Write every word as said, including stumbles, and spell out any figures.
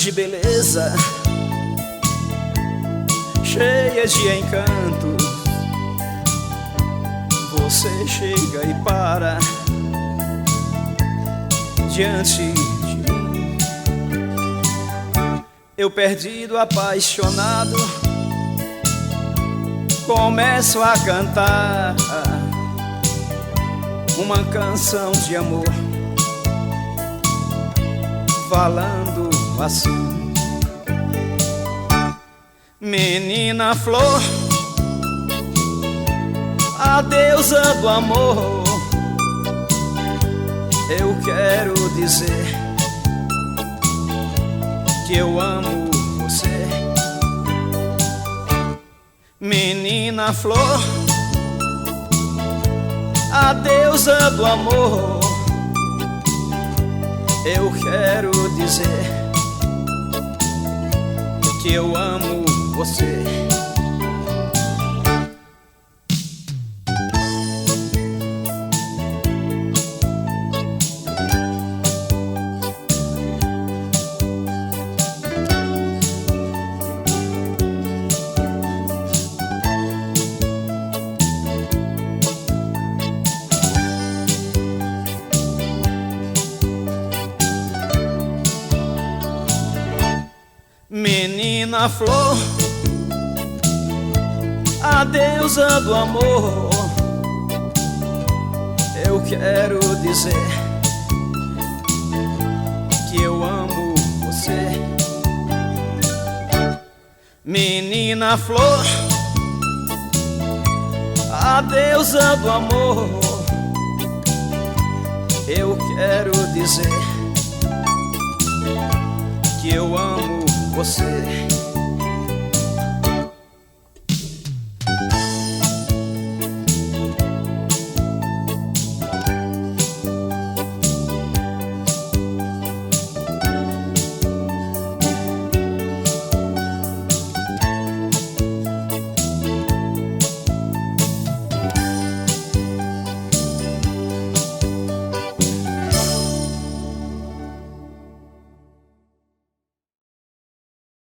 de beleza, cheia de encanto. Você chega e para diante de mim. Eu perdido, apaixonado, começo a cantar uma canção de amor, falando assim: menina flor, a deusa do amor, eu quero dizer que eu amo você. Menina flor, a deusa do amor, eu quero dizer que eu amo você. Menina flor, a deusa do amor, eu quero dizer que eu amo você. Menina flor, a deusa do amor, eu quero dizer que eu amo você.